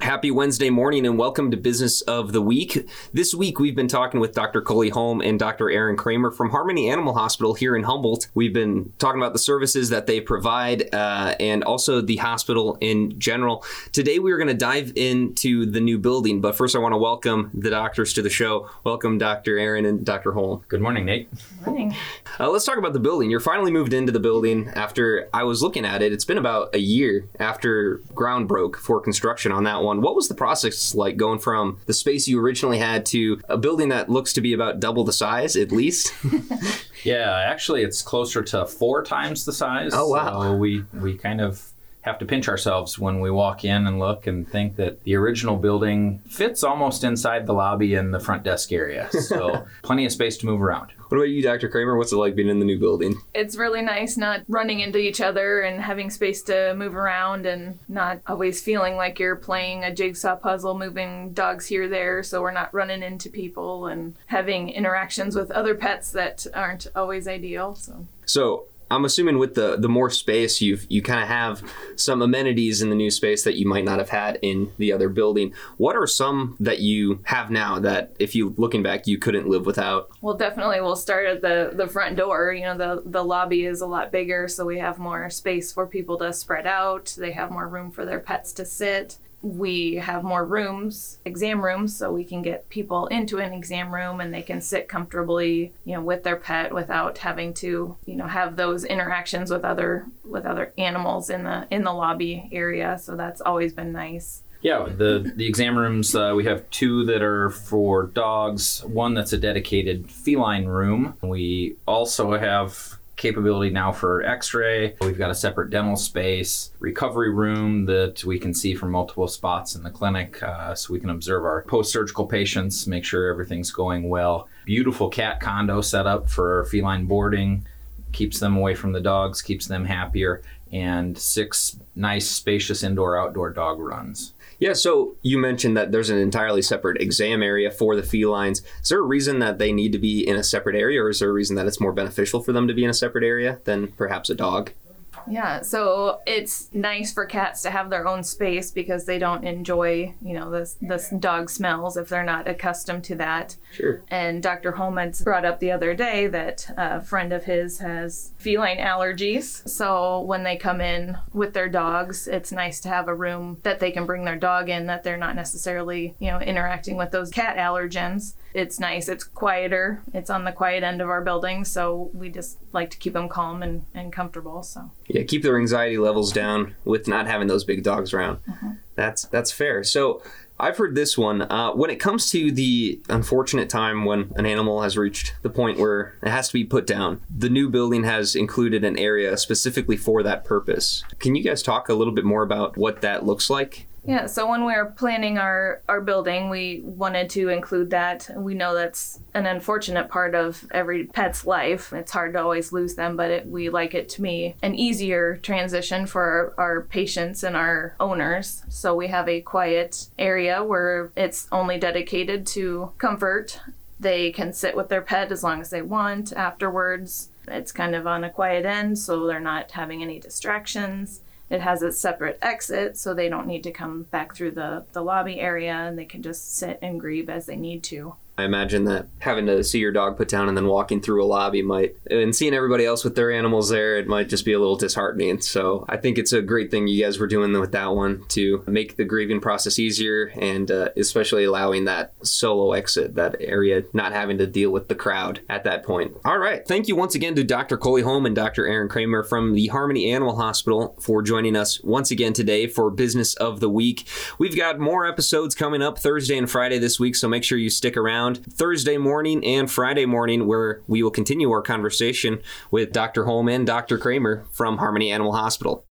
Happy Wednesday morning and welcome to Business of the Week. This week we've been talking with Dr. Coley Holm and Dr. Aaron Kramer from Harmony Animal Hospital here in Humboldt. We've been talking about the services that they provide and also the hospital in general. Today we are going to dive into the new building, but first I want to welcome the doctors to the show. Welcome Dr. Aaron and Dr. Holm. Good morning, Nate. Good morning. Let's talk about the building. You're finally moved into the building after I was looking at it. It's been about a year after ground broke for construction on that one. What was the process like going from the space you originally had to a building that looks to be about double the size, at least? Yeah, actually, it's closer to 4 times the size. Oh, wow. So we kind of have to pinch ourselves when we walk in and look and think that the original building fits almost inside the lobby and the front desk area. So plenty of space to move around. What about you, Dr. Kramer? What's it like being in the new building? It's really nice not running into each other and having space to move around and not always feeling like you're playing a jigsaw puzzle, moving dogs here, there, so we're not running into people and having interactions with other pets that aren't always ideal. So I'm assuming with the more space, you kind of have some amenities in the new space that you might not have had in the other building. What are some that you have now that, if you looking back, you couldn't live without? Well, definitely we'll start at the front door. You know, the lobby is a lot bigger, so we have more space for people to spread out. They have more room for their pets to sit. We have more rooms, exam rooms, so we can get people into an exam room and they can sit comfortably, with their pet without having to, have those interactions with other animals in the lobby area. So that's always been nice. Yeah, the exam rooms, we have 2 that are for dogs, 1 that's a dedicated feline room. We also have capability now for x-ray. We've got a separate dental space, recovery room that we can see from multiple spots in the clinic, so we can observe our post-surgical patients, make sure everything's going well. Beautiful cat condo set up for feline boarding, keeps them away from the dogs, keeps them happier, and 6 nice spacious indoor-outdoor dog runs. Yeah, so you mentioned that there's an entirely separate exam area for the felines. Is there a reason that they need to be in a separate area, or is there a reason that it's more beneficial for them to be in a separate area than perhaps a dog? Yeah, so it's nice for cats to have their own space because they don't enjoy, this dog smells if they're not accustomed to that. Sure. And Dr. Holm had brought up the other day that a friend of his has feline allergies. So when they come in with their dogs, it's nice to have a room that they can bring their dog in, that they're not necessarily, interacting with those cat allergens. It's nice. It's quieter. It's on the quiet end of our building, so we just like to keep them calm and comfortable. So yeah, keep their anxiety levels down with not having those big dogs around. Mm-hmm. That's fair. So I've heard this one. When it comes to the unfortunate time when an animal has reached the point where it has to be put down, the new building has included an area specifically for that purpose. Can you guys talk a little bit more about what that looks like? Yeah, so when we were planning our building, we wanted to include that. We know that's an unfortunate part of every pet's life. It's hard to always lose them, but we like it to be an easier transition for our patients and our owners. So we have a quiet area where it's only dedicated to comfort. They can sit with their pet as long as they want afterwards. It's kind of on a quiet end, so they're not having any distractions. It has a separate exit, so they don't need to come back through the lobby area, and they can just sit and grieve as they need to. I imagine that having to see your dog put down and then walking through a lobby and seeing everybody else with their animals there, it might just be a little disheartening. So I think it's a great thing you guys were doing with that one to make the grieving process easier and especially allowing that solo exit, that area, not having to deal with the crowd at that point. All right. Thank you once again to Dr. Coley Holm and Dr. Aaron Kramer from the Harmony Animal Hospital for joining us once again today for Business of the Week. We've got more episodes coming up Thursday and Friday this week, so make sure you stick around Thursday morning and Friday morning, where we will continue our conversation with Dr. Holm and Dr. Kramer from Harmony Animal Hospital.